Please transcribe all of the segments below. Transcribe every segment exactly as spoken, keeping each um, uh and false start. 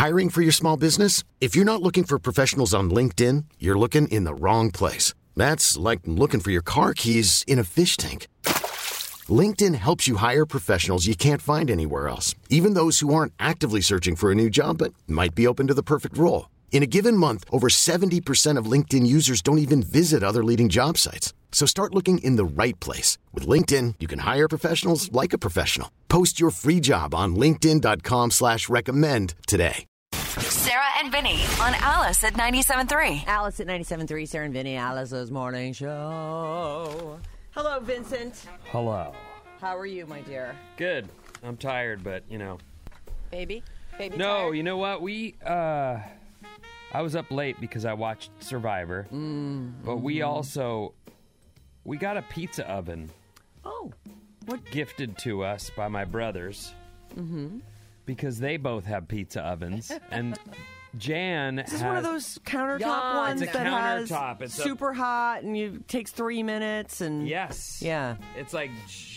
Hiring for your small business? If you're not looking for professionals on LinkedIn, you're looking in the wrong place. That's like looking for your car keys in a fish tank. LinkedIn helps you hire professionals you can't find anywhere else, even those who aren't actively searching for a new job but might be open to the perfect role. In a given month, over seventy percent of LinkedIn users don't even visit other leading job sites. So start looking in the right place. With LinkedIn, you can hire professionals like a professional. Post your free job on linkedin.com slash recommend today. Sarah and Vinny on Alice at ninety-seven point three. Alice at ninety-seven point three, Sarah and Vinny, Alice's morning show. Hello, Vincent. Hello. How are you, my dear? Good. I'm tired, but, you know. Baby? Baby No, tired? you know what? We, uh... I was up late because I watched Survivor. Mm, but we mm-hmm. also... We got a pizza oven. Oh. What? Gifted to us by my brothers. Mm-hmm. Because they both have pizza ovens. And Jan Is this has, one of those countertop yeah, ones it's a that countertop. has it's super a, hot and you it takes three minutes and yes, yeah, it's like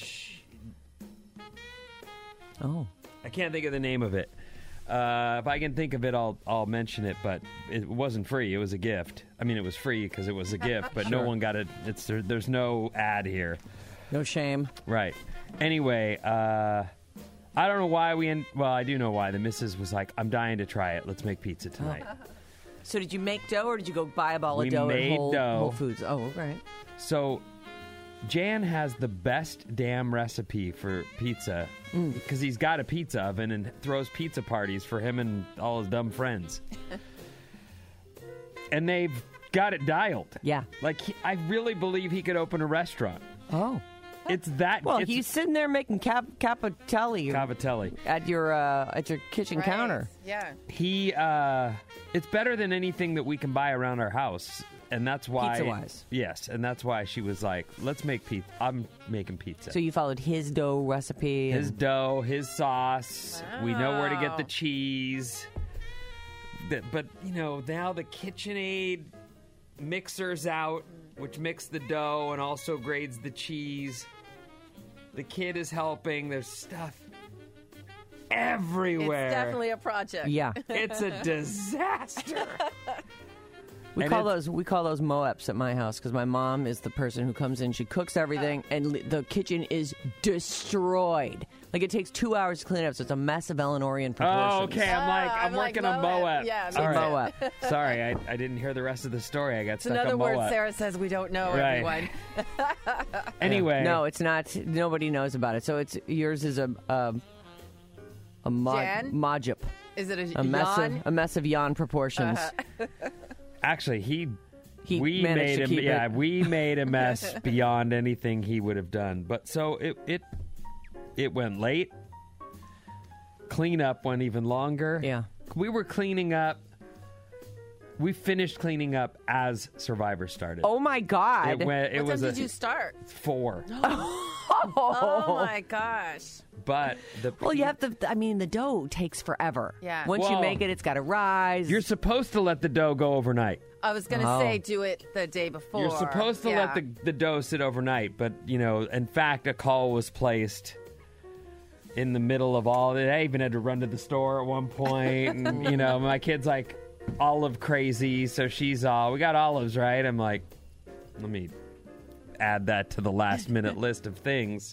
oh, I can't think of the name of it. Uh, if I can think of it, I'll I'll mention it. But it wasn't free; it was a gift. I mean, it was free because it was a gift, but sure. no one got it. It's there, there's no ad here. No shame, right? Anyway. Uh, I don't know why we, in, well, I do know why. The missus was like, I'm dying to try it. Let's make pizza tonight. So did you make dough or did you go buy a ball we of dough made at Whole, dough. Whole Foods? Oh, right. So Jan has the best damn recipe for pizza because mm. he's got a pizza oven and throws pizza parties for him and all his dumb friends. And they've got it dialed. Yeah. Like, he, I really believe he could open a restaurant. Oh. It's that. Well, it's, he's sitting there making cap, capatelli, Cavatelli at your uh, at your kitchen right. counter. Yeah. He. Uh, it's better than anything that we can buy around our house, and that's why. Pizza-wise. Yes, and that's why she was like, "Let's make pizza." I'm making pizza. So you followed his dough recipe. His and... dough, his sauce. Wow. We know where to get the cheese. But you know, now the KitchenAid mixer's out, which mixes the dough and also grades the cheese. The kid is helping. There's stuff everywhere. It's definitely a project. Yeah. It's a disaster. We and call those we call those Moeps at my house because my mom is the person who comes in. She cooks everything, Oh. and li- the kitchen is destroyed. Like it takes two hours to clean up, so it's a mess of Eleanorian proportions. Oh, okay. I'm like, Ah, I'm, I'm like working on Moab. Moab. Yeah, All me right. Moab. Sorry, I, I didn't hear the rest of the story. I got It's stuck another on word Moab. Sarah says we don't know, Right. everyone. Anyway. No, it's not. Nobody knows about it. So it's yours is a a, a mod, Jan? mojup. Is it a, A mess yawn? of a mess of yawn proportions. Uh-huh. Actually, he He we managed made to him. keep Yeah, it. we made a mess beyond anything he would have done. But so it it it went late. Cleanup went even longer. Yeah. We were cleaning up. We finished cleaning up as Survivor started. Oh my God! It went. It What was time a did you start? four. Oh, my gosh. But the Well, you have to. I mean, the dough takes forever. Yeah. Once you Well, make it, it's got to rise. You're supposed to let the dough go overnight. I was going to Oh. say do it the day before. You're supposed to Yeah. let the, the dough sit overnight, but, you know, in fact, a call was placed in the middle of all of it. I even had to run to the store at one point, and, you know, my kid's like olive crazy, so she's all, we got olives, right? I'm like, let me add that to the last minute list of things.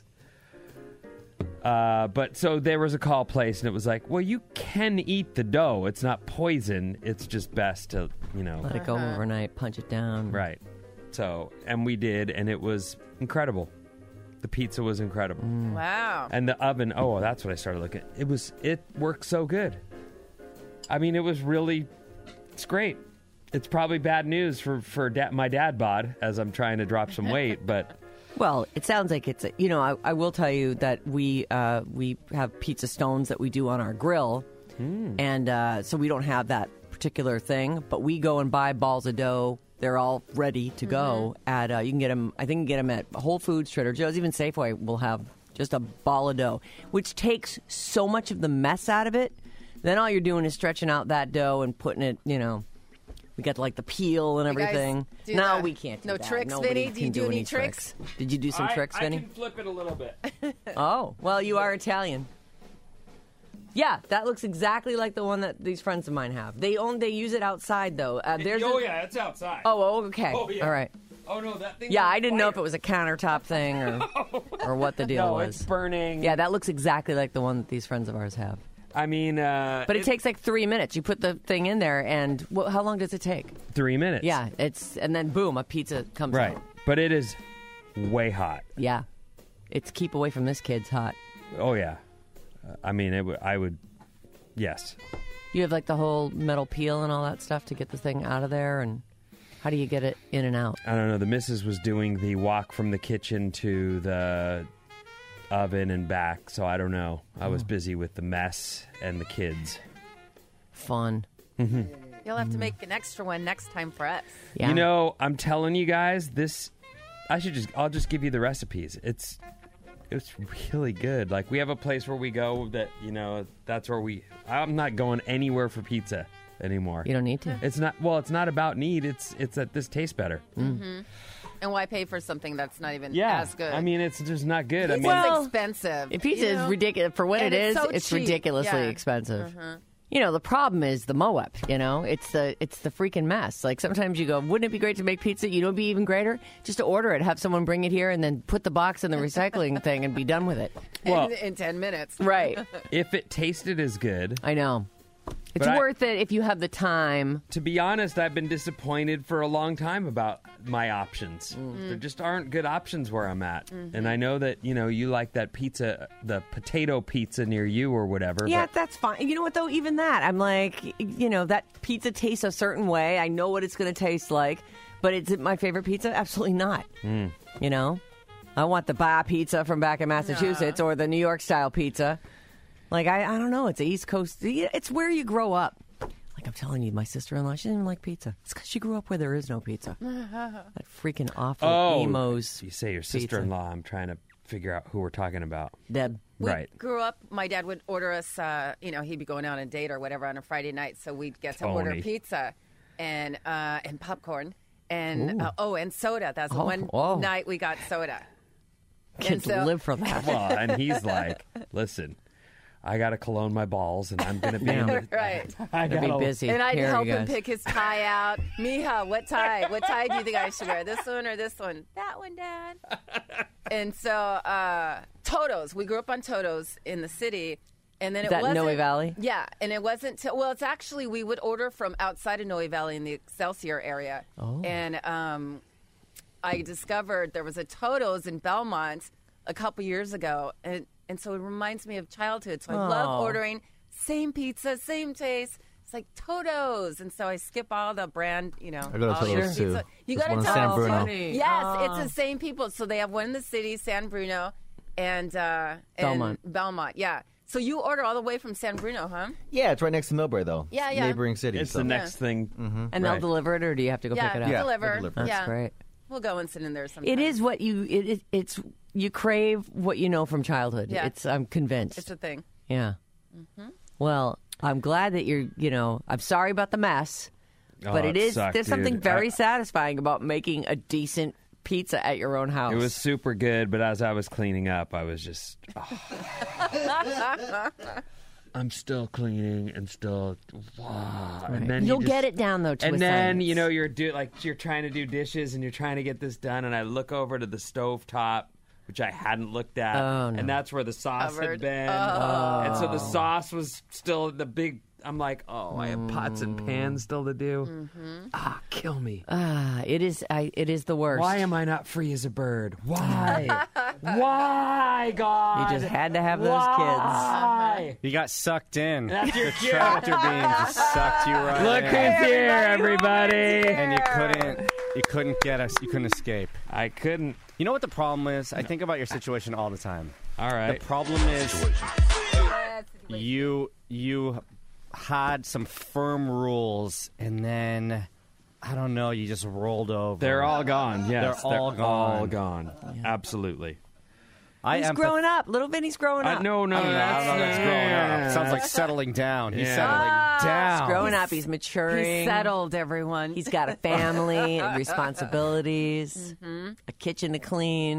Uh, but so there was a call placed, and it was like, well, you can eat the dough. It's not poison. It's just best to, you know. Let it go overnight, punch it down. Right. So, and we did, and it was incredible. The pizza was incredible. Wow. And the oven, oh, that's what I started looking at. It was, it worked so good. I mean, it was really, it's great. It's probably bad news for, for da- my dad bod as I'm trying to drop some weight, but... Well, it sounds like it's, a, you know, I, I will tell you that we uh, we have pizza stones that we do on our grill. Mm. And uh, so we don't have that particular thing, but we go and buy balls of dough. They're all ready to go. Mm-hmm. At uh, you can get them, I think you can get them at Whole Foods, Trader Joe's, even Safeway will have just a ball of dough, which takes so much of the mess out of it. Then all you're doing is stretching out that dough and putting it, you know. We got like the peel and You guys everything. do No, the- we can't do no that. tricks, Nobody Vinny? Do can you do any any tricks? Did you do some I, tricks, I Vinny? can flip it a little bit. Oh, well, you are Italian. Yeah, that looks exactly like the one that these friends of mine have. They own. They use it outside though. Uh, there's oh a- yeah, it's outside. Oh, okay. Oh, yeah. All right. Oh no, that thing. Yeah, I didn't know if it was a countertop thing or or what the deal No, was. it's burning. Yeah, that looks exactly like the one that these friends of ours have. I mean, uh, But it, takes like three minutes. You put the thing in there, and wh- how long does it take? three minutes. Yeah, it's and then boom, a pizza comes Right, out. but it is way hot. Yeah, it's keep away from this kid's hot. Oh yeah, uh, I mean, it. W- I would. Yes. You have like the whole metal peel and all that stuff to get the thing out of there, and how do you get it in and out? I don't know. The missus was doing the walk from the kitchen to the oven and back, so I don't know. I was busy with the mess and the kids. Fun. You'll have to make an extra one next time for us. Yeah. You know, I'm telling you guys, this. I should just. I'll just give you the recipes. It's. It's really good. Like, we have a place where we go that, you know, that's where we. I'm not going anywhere for pizza anymore. You don't need to. It's not. Well, it's not about need. It's. It's that this tastes better. And why pay for something that's not even Yeah. as good? I mean, it's just not good. I Pizza's mean, Well, expensive. Pizza you know? is ridiculous for what And it it's is. so It's cheap. ridiculously Yeah. expensive. You know, the problem is the Moab. You know, it's the it's the freaking mess. Like sometimes you go, wouldn't it be great to make pizza? You know, it'd be even greater just to order it, have someone bring it here, and then put the box in the recycling thing and be done with it. well, in, in ten minutes. Right. if it tasted as good, I know. It's But I- worth it if you have the time. to be honest, I've been disappointed for a long time about my options. Mm. There just aren't good options where I'm at. And I know that, you know, you like that pizza, the potato pizza near you or whatever. Yeah, but that's fine. You know what, though? Even that, I'm like, you know, that pizza tastes a certain way. I know what it's going to taste like, but is it my favorite pizza? Absolutely not. Mm. You know? I want the bar pizza from back in Massachusetts or the New York style pizza. Like, I, I don't know. It's a East Coast. It's where you grow up. Like I'm telling you, my sister-in-law, she doesn't even like pizza. It's because she grew up where there is no pizza. That freaking awful oh, emos. you say your pizza. sister-in-law. I'm trying to figure out who we're talking about. Deb. We Right. grew up, my dad would order us, uh, you know, he'd be going out on a date or whatever on a Friday night, so we'd get to order Tony. pizza and uh, and popcorn and, uh, oh, and soda. That's Oh, one oh. night we got soda. Kids so- live for that. Well, and he's like, listen, I got to cologne my balls, and I'm going to be in the, Right. I Gotta gotta be busy. And I'd Here, help you him guys. pick his tie out. Mija, what tie? What tie do you think I should wear? This one or this one? That one, Dad. And so, uh, Toto's. We grew up on Toto's in the city. And then Is it that wasn't, Noe Valley? Yeah, and it wasn't. Till, well, it's actually we would order from outside of Noe Valley in the Excelsior area. Oh. And um, I discovered there was a Toto's in Belmont a couple years ago, and and so it reminds me of childhood. So I love Oh. ordering same pizza, same taste. It's like Toto's, and so I skip all the brand, you know. I go to all your Toto's, too. pizza. You There's go to one in San Toto's. Bruno. Funny. Yes, Ah. it's the same people. So they have one in the city, San Bruno, and uh, and Belmont. Belmont, yeah. So you order all the way from San Bruno, huh? Yeah, it's right next to Millbrae, though. Yeah, yeah. Neighboring city. It's so. the next thing. And they'll Right. deliver it, or do you have to go Yeah, pick it up? Yeah, deliver. they'll deliver. That's yeah. great. We'll go and sit in there sometime. It is what you. It, it, it's you crave what you know from childhood. Yeah. It's. I'm convinced. It's a thing. yeah. Well, I'm glad that you're. You know, I'm sorry about the mess, but Oh, it it is. sucked, there's something dude. very I- satisfying about making a decent pizza at your own house. It was super good, but as I was cleaning up, I was just. oh. I'm still cleaning and still. Wow. And then you You'll just- get it down though. To And a then science. you know you're do like you're trying to do dishes and you're trying to get this done, and I look over to the stove top, which I hadn't looked at, Oh, no. and that's where the sauce had Covered. been, Oh. and so the sauce was still the big. I'm like, oh, I have pots and pans still to do. Mm-hmm. Ah, kill me. Ah, it is. I, it is the worst. Why am I not free as a bird? Why? Why, God? You just had to have those Why? You got sucked in. That's your the cue. tractor beam just sucked you right Look in. who's here, everybody! And you couldn't you couldn't get us you couldn't escape. I couldn't. You know what the problem is? I think about your situation all the time. All right. The problem is you you had some firm rules and then I don't know, you just rolled over. They're all gone. Yes, They're all all gone. gone. Absolutely. I He's empath- growing up. Little Vinny's growing Uh, up. no, no, I don't know, I that's, don't know if it's growing yeah. up. Sounds like settling down. He's Yeah. settling Ah, down. He's growing up. He's maturing. He's settled, everyone. He's got a family, and responsibilities, Mm-hmm. a kitchen to clean.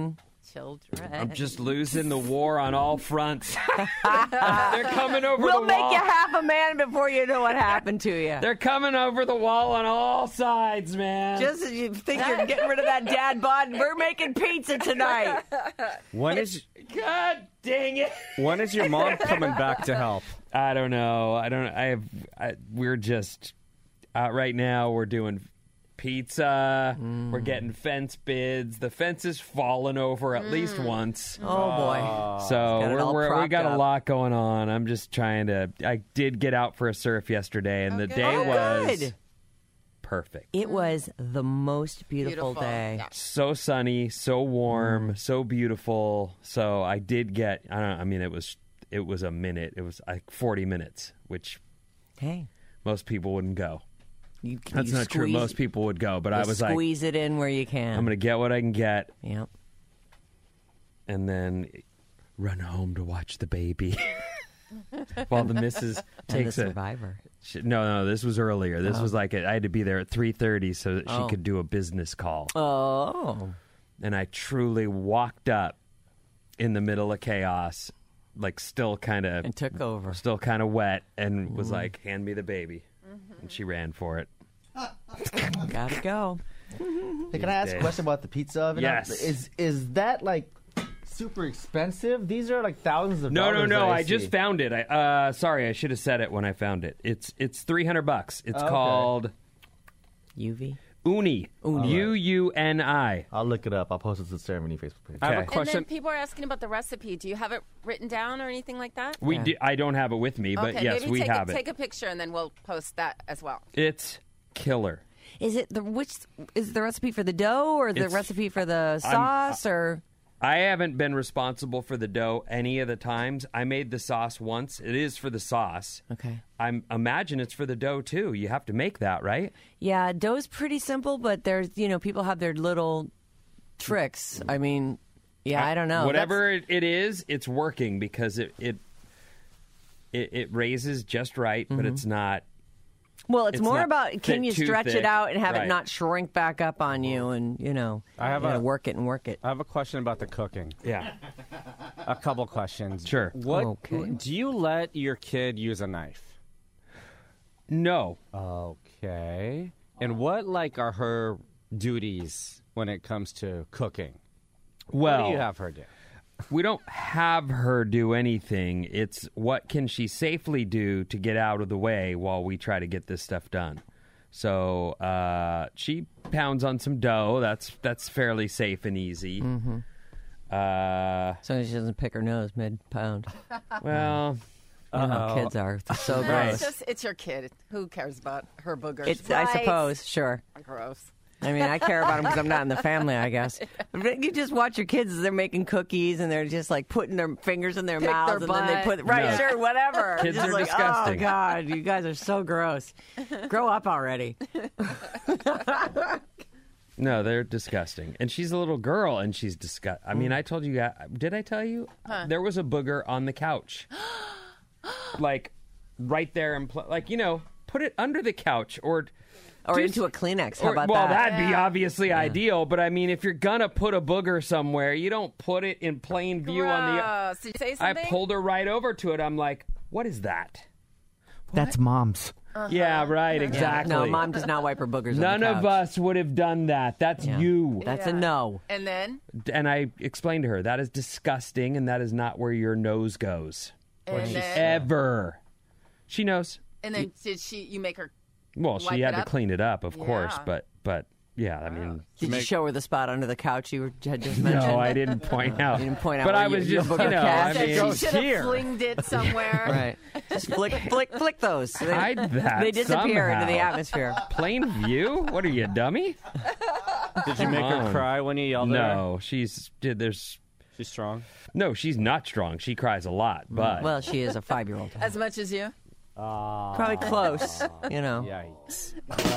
children. I'm just losing the war on all fronts. They're coming over We'll the make wall. you half a man before you know what happened to you. They're coming over the wall on all sides, man. Just as you think you're getting rid of that dad bod, we're making pizza tonight. When is God dang it. when is your mom coming back to help? I don't know. I don't. I have. I, we're just uh, right now. We're doing pizza. Mm. We're getting fence bids. The fence is fallen over at least once. Oh, boy. So got it we're, all we're, we propped got a up. lot going on. I'm just trying to. I did get out for a surf yesterday, and the good. day Oh, was good. perfect. It was the most beautiful, Beautiful. day. Yeah. So sunny, so warm, Mm. so beautiful. So I did get. I don't. I mean, it was. It was a minute. It was like forty minutes, which Hey, most people wouldn't go. you, That's you not true. squeeze- Most people would go, but I you was like, squeeze it in where you can. I'm going to get what I can get, Yep. and then run home to watch the baby. While the missus And the takes a survivor. she, no, no. This was earlier. This Oh. was like I had to be there at three thirty so that she Oh. could do a business call. Oh. And I truly walked up in the middle of chaos, like still kind of And took over. still kind of wet, and was Mm. like, "Hand me the baby," and she ran for it. Gotta go. Hey, can I ask days. a question about the pizza oven? Yes. Is is that like super expensive? These are like thousands of No, dollars. no, no. that I, see. just found it. I uh, sorry, I should have said it when I found it. It's it's three hundred bucks. It's Okay. called U V. Uni. U U N I. I'll look it up. I'll post it to the ceremony Facebook page. I have a Okay. And question. then people are asking about the recipe. Do you have it written down or anything like that? We Yeah. di- I don't have it with me, but okay, yes, maybe we take have a, it. Take a picture and then we'll post that as well. It's killer. Is it the which is the recipe for the dough or the It's- recipe for the sauce or I haven't been responsible for the dough any of the times. I made the sauce once. It is for the sauce. okay? I imagine it's for the dough too. You have to make that, right? Yeah, dough's pretty simple, but there's you know people have their little tricks. I mean, yeah, I, don't know. Whatever it, it is, it's working because it it it, it raises just right, but it's not. Well, it's, It's more not about thick- can you too stretch thick. it out and have Right. it not shrink back up on you, and you know, I have you gotta a- work it and work it. I have a question about the cooking. Yeah. A couple questions. Sure. What Okay. do you let your kid use a knife? No. Okay. And what like are her duties when it comes to cooking? Well, What do you have her do? we don't have her do anything. It's what can she safely do to get out of the way while we try to get this stuff done. So uh, she pounds on some dough. That's that's fairly safe and easy. Mm-hmm. Uh, As long as she doesn't pick her nose mid pound. well, You know how kids are. They're so No, gross. it's just it's your kid. Who cares about her boogers? It's, I Right. suppose, sure. Gross. I mean, I care about them because I'm not in the family, I guess. But you just watch your kids as they're making cookies and they're just like putting their fingers in their Pick mouths their and then they butt. put right, No. sure, whatever. Kids Just are like, disgusting. Oh God, you guys are so gross. Grow up already. no, they're disgusting. And she's a little girl, and she's disgust. I mean, I told you. uh, Did I tell you? There was a booger on the couch, like right there, and pl- like you know, put it under the couch or. Or do into s- a Kleenex. How Or- about well, that? that'd be obviously ideal, but I mean, if you're gonna put a booger somewhere, you don't put it in plain view on the. Gross. Did you say I something? pulled her right over to it. I'm like, "What is that?" That's mom's. Yeah, right, Yeah. exactly. No, mom does not wipe her boogers. None on the of couch. us would have done that. That's Yeah. you. That's a no. And then, And I explained to her that is disgusting, and that is not where your nose goes and then, ever. She knows. and then, did she? You make her? Well, Wipe she it had to up? clean it up, of course, Yeah. but but yeah, I mean. Did you show her the spot under the couch you were, had just mentioned? No, I didn't point out. You didn't point out But where I your- was your just, booger you know, I cast. Said mean, she should have here. flinged it somewhere. Right. Just flick, flick, flick those. They, hide that they disappear into the somehow. atmosphere. Plain view? What are you, dummy? Did you make her on. cry when you yelled at her? No, she's did. There's She's strong. no. She's not strong. She cries a lot, but Well, she is a five-year-old. As much as you. Probably close, you know. Yikes.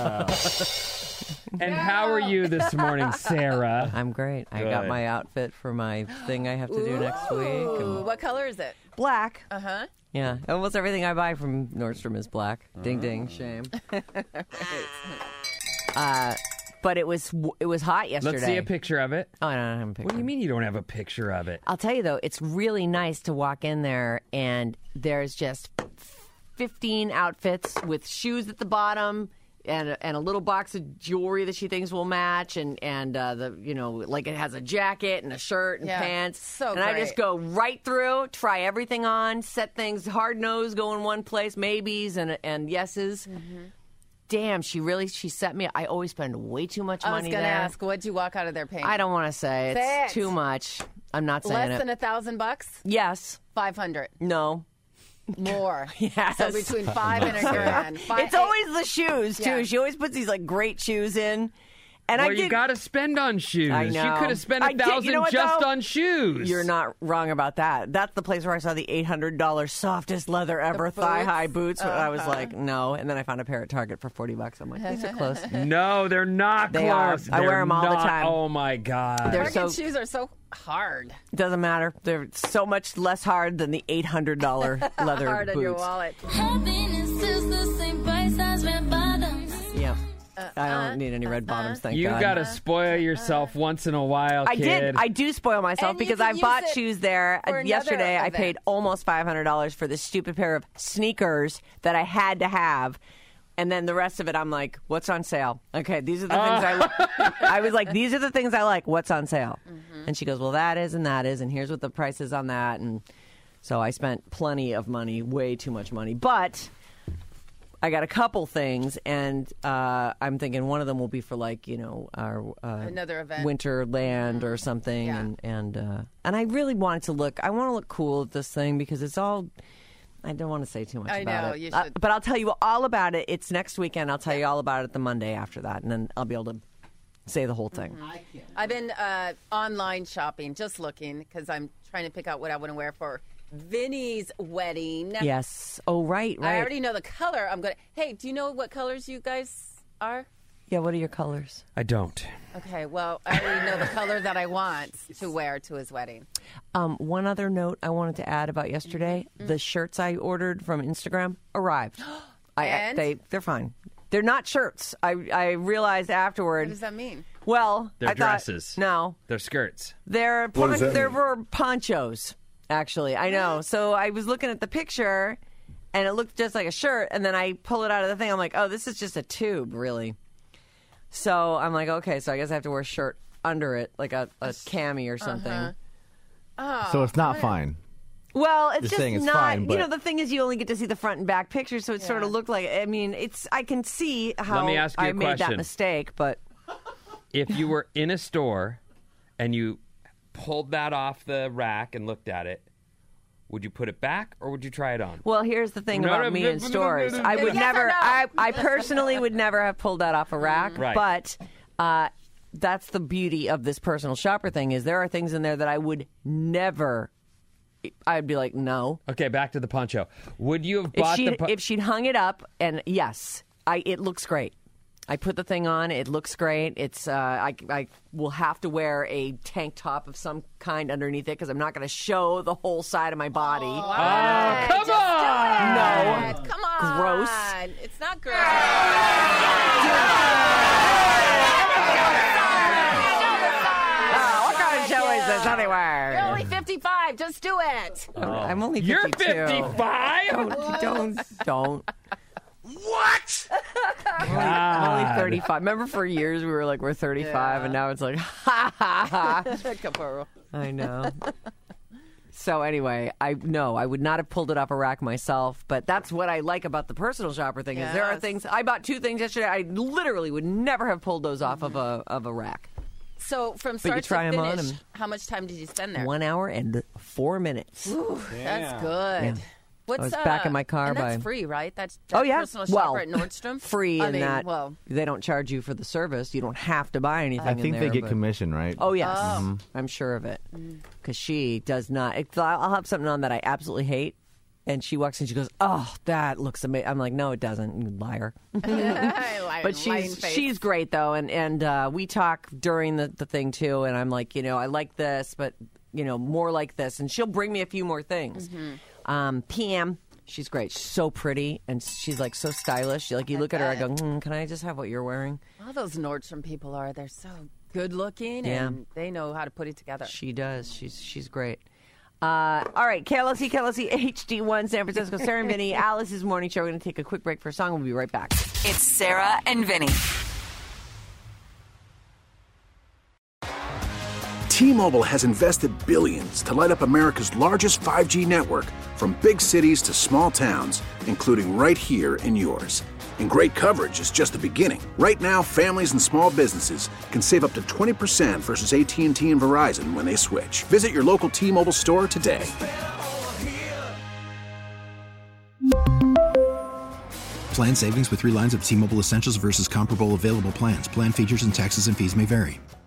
and how are you this morning, Sarah? I'm great. I got Good. my outfit for my thing I have to do next week. Ooh, And what color is it? black. Uh huh. Yeah. Almost everything I buy from Nordstrom is black. Ding, ding, shame. uh, but it was it was hot yesterday. Let's see a picture of it. Oh, I don't have a picture. What do you mean you don't have a picture of it? I'll tell you though, it's really nice to walk in there and there's just fifteen outfits with shoes at the bottom. And a, and a little box of jewelry that she thinks will match, and and uh, the you know like it has a jacket and a shirt and Yeah, pants. so and I great. just go right through, try everything on, set things hard nose, go in one place, maybes and and yeses. Mm-hmm. Damn, she really she set me. I always spend way too much I was money going to there. ask, what'd you walk out of there paying? I don't want to say it's Say it. too much. I'm not saying Less it. than a thousand bucks? yes, Five hundred. no. More. Yes. So between five and a grand. Five, It's always the shoes too. Yeah. She always puts these like great shoes in, and well, I you get, got to spend on shoes. I You know. could have spent I a did- you thousand know what, just though? on shoes. You're not wrong about that. That's the place where I saw the eight hundred dollars softest leather ever The thigh boots? high boots. But I was Uh-huh. like, no. And then I found a pair at Target for forty bucks. I'm like, these are close. No, they're not They are. close. I wear They're 'em all the not- time. Oh my god. They're Target so shoes are so hard. doesn't matter. They're so much less hard than the eight hundred dollar leather hard boots. on your wallet. Happiness is the same price as red bottoms. Yeah. I don't need any red bottoms. Thank you God. got to spoil yourself once in a while, I kid. did. I do spoil myself And you because can I use bought it shoes there for another yesterday. I event. paid almost five hundred dollars for this stupid pair of sneakers that I had to have. And then the rest of it, I'm like, what's on sale? Okay, these are the things I like. I was like, these are the things I like. What's on sale? Mm-hmm. And she goes, well, that is and that is. And here's what the price is on that. And so I spent plenty of money, way too much money. But I got a couple things, and uh, I'm thinking one of them will be for like you know our uh, Another event. Winterland or something, Yeah. and and uh, and I really wanted to look. I want to look cool at this thing because it's all. I don't want to say too much I about know, it, you Uh, should. but I'll tell you all about it. It's next weekend. I'll tell you all about it the Monday after that, and then I'll be able to say the whole thing. Mm-hmm. I've been uh, online shopping, just looking, because I'm trying to pick out what I want to wear for Vinny's wedding. Yes. Oh, right, right. I already know the color. I'm going to... Hey, do you know what colors you guys are? Yeah. What are your colors? I don't. Okay, well, I already know the color that I want to wear to his wedding. Um, one other note I wanted to add about yesterday: Mm-hmm. the shirts I ordered from Instagram arrived. I And? they they're fine. They're not shirts. I I realized afterward. What does that mean? Well, They're I thought- dresses. no, They're skirts. they're What does pon- that there mean? were ponchos. Actually, I know. So I was looking at the picture, and it looked just like a shirt. And then I pull it out of the thing. I'm like, oh, this is just a tube, really. So I'm like, okay, so I guess I have to wear a shirt under it, like a, a cami or something. Uh-huh. So it's not fine. Well, it's You're just saying it's not. fine, you but- know, the thing is, you only get to see the front and back pictures, so it sort of Yeah. looked like. I mean, it's. I can see how Let me ask you I a made that question. mistake, but If you were in a store and you pulled that off the rack and looked at it, would you put it back or would you try it on? well, here's the thing No, about no, me no, in no, no, stores. no, no, I no. would Yes or never. no? I, I personally would never have pulled that off a rack, Right. but. Uh, that's the beauty of this personal shopper thing is there are things in there that I would never. I'd be like, no. Okay, back to the poncho. Would you have If bought she the pon- if she'd hung it up, and yes, I it looks great. I put the thing on. It looks great. It's uh, I I will have to wear a tank top of some kind underneath it because I'm not going to show the whole side of my body. Oh, come on! No. Come on. Gross. It's not gross. Oh, what kind of show is this You're anyway? only fifty-five. Just do it. I'm only You're fifty-two. fifty-five? Don't don't don't. What? I'm only thirty-five. Remember, for years we were like we're thirty-five, and now it's like ha ha ha. Caporo. I know. So anyway, I no, I would not have pulled it off a rack myself, but that's what I like about the personal shopper thing. Is there are Yes. things I bought two things yesterday. I literally would never have pulled those off of a of a rack. So from you start try to 'em on finish, and- how much time did you spend there? One hour and four minutes. That's good. Yeah. What's, I was back in my uh, car and that's by- free, right? That's, Oh that's yeah, personal well, shopper at Nordstrom. free I in mean, that well, they don't charge you for the service. You don't have to buy anything. I in think there, they get but- commission, right? Oh yes, Oh. I'm sure of it because she does not. If I'll have something on that I absolutely hate, and she walks in, she goes, "Oh, that looks amazing." I'm like, "No, it doesn't, you liar." Lying- But lying she's face. she's great though, and and uh, we talk during the, the thing too, and I'm like, you know, I like this, but you know, more like this, and she'll bring me a few more things. Mm-hmm. Um, P M, She's great. She's so pretty, and she's like so stylish. Like you I look at her, I bet. go, mm, "Can I just have what you're wearing?" All those Nordstrom people are. They're so good looking, Yeah. and they know how to put it together. She does. She's she's great. Uh, all right, K L S E, K L S E H D one, San Francisco. Sarah and Vinny, Alice's morning show. We're going to take a quick break for a song. We'll be right back. It's Sarah and Vinny. T-Mobile has invested billions to light up America's largest five G network, from big cities to small towns, including right here in yours. And great coverage is just the beginning. Right now, families and small businesses can save up to twenty percent versus A T and T and Verizon when they switch. Visit your local T-Mobile store today. Plan savings with three lines of T-Mobile Essentials versus comparable available plans. Plan features and taxes and fees may vary.